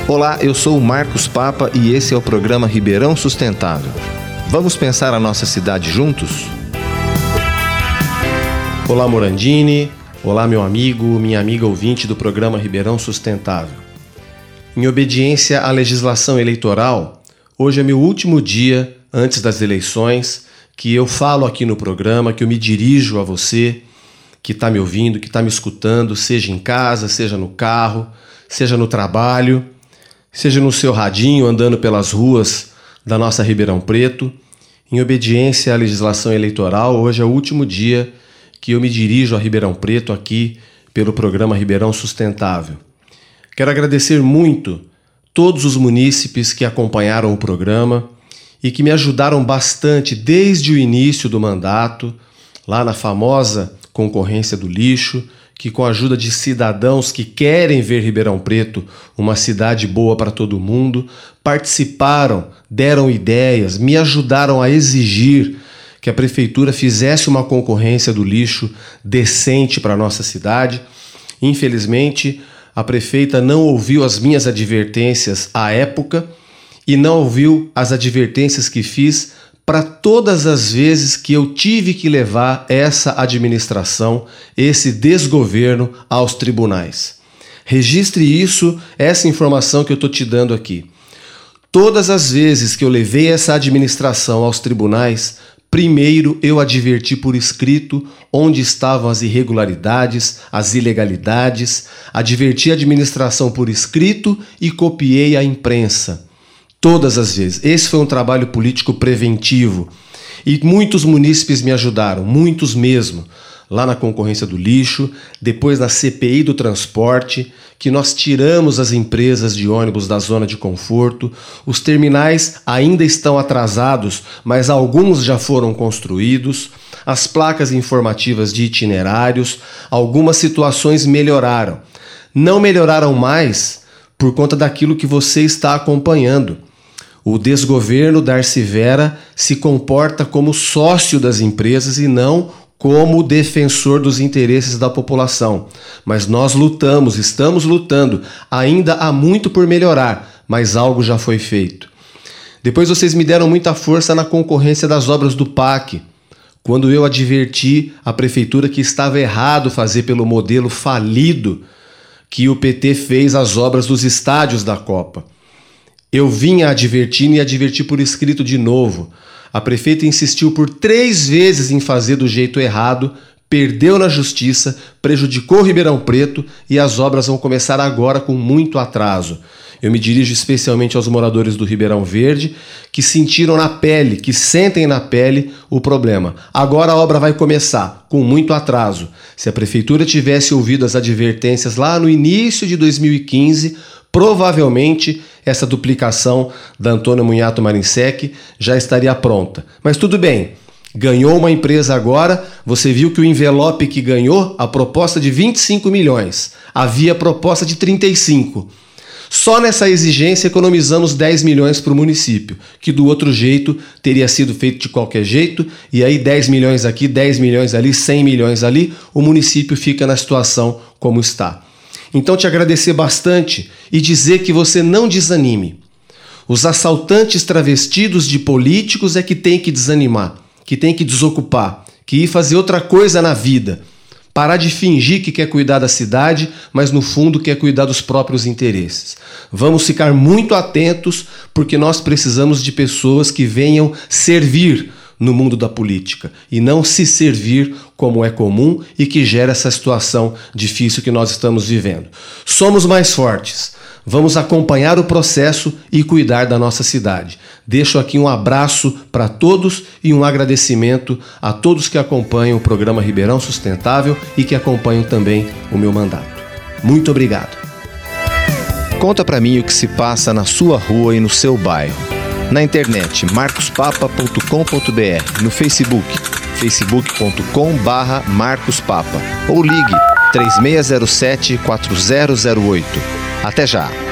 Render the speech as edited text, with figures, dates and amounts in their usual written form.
Olá, eu sou o Marcos Papa e esse é o programa Ribeirão Sustentável. Vamos pensar a nossa cidade juntos? Olá, Morandini. Olá, meu amigo, minha amiga ouvinte do programa Ribeirão Sustentável. Em obediência à legislação eleitoral, hoje é meu último dia antes das eleições, que eu falo aqui no programa, que eu me dirijo a você, que está me ouvindo, que está me escutando, seja em casa, seja no carro, seja no trabalho, seja no seu radinho andando pelas ruas da nossa Ribeirão Preto. Em obediência à legislação eleitoral, hoje é o último dia que eu me dirijo a Ribeirão Preto aqui pelo programa Ribeirão Sustentável. Quero agradecer muito todos os munícipes que acompanharam o programa e que me ajudaram bastante desde o início do mandato, lá na famosa concorrência do lixo, que com a ajuda de cidadãos que querem ver Ribeirão Preto uma cidade boa para todo mundo, participaram, deram ideias, me ajudaram a exigir que a prefeitura fizesse uma concorrência do lixo decente para a nossa cidade. Infelizmente, a prefeita não ouviu as minhas advertências à época e não ouviu as advertências que fiz para todas as vezes que eu tive que levar essa administração, esse desgoverno aos tribunais. Registre isso, essa informação que eu estou te dando aqui. Todas as vezes que eu levei essa administração aos tribunais, primeiro eu adverti por escrito onde estavam as irregularidades, as ilegalidades, adverti a administração por escrito e copiei a imprensa. Todas as vezes. Esse foi um trabalho político preventivo. E muitos munícipes me ajudaram, muitos mesmo. Lá na concorrência do lixo, depois na CPI do transporte, que nós tiramos as empresas de ônibus da zona de conforto. Os terminais ainda estão atrasados, mas alguns já foram construídos. As placas informativas de itinerários, algumas situações melhoraram. Não melhoraram mais por conta daquilo que você está acompanhando. O desgoverno Darcy Vera se comporta como sócio das empresas e não como defensor dos interesses da população. Mas nós lutamos, estamos lutando. Ainda há muito por melhorar, mas algo já foi feito. Depois vocês me deram muita força na concorrência das obras do PAC, quando eu adverti a prefeitura que estava errado fazer pelo modelo falido que o PT fez as obras dos estádios da Copa. Eu vinha advertindo e adverti por escrito de novo. A prefeita insistiu por 3 vezes em fazer do jeito errado, perdeu na justiça, prejudicou Ribeirão Preto e as obras vão começar agora com muito atraso. Eu me dirijo especialmente aos moradores do Ribeirão Verde, que sentiram na pele, que sentem na pele o problema. Agora a obra vai começar, com muito atraso. Se a prefeitura tivesse ouvido as advertências lá no início de 2015, provavelmente essa duplicação da Antônio Munhato Marinsec já estaria pronta. Mas tudo bem, ganhou uma empresa agora, você viu que o envelope que ganhou, a proposta de 25 milhões, havia proposta de 35. Só nessa exigência economizamos 10 milhões para o município, que do outro jeito teria sido feito de qualquer jeito, e aí 10 milhões aqui, 10 milhões ali, 100 milhões ali, o município fica na situação como está. Então te agradecer bastante e dizer que você não desanime. Os assaltantes travestidos de políticos é que tem que desanimar, que tem que desocupar, que ir fazer outra coisa na vida. Parar de fingir que quer cuidar da cidade, mas no fundo quer cuidar dos próprios interesses. Vamos ficar muito atentos, porque nós precisamos de pessoas que venham servir no mundo da política e não se servir como é comum e que gera essa situação difícil que nós estamos vivendo. Somos mais fortes. Vamos acompanhar o processo e cuidar da nossa cidade. Deixo aqui um abraço para todos e um agradecimento a todos que acompanham o programa Ribeirão Sustentável e que acompanham também o meu mandato. Muito obrigado. Conta para mim o que se passa na sua rua e no seu bairro. Na internet, marcospapa.com.br, no Facebook, facebook.com/marcospapa ou ligue 3607-4008. Até já!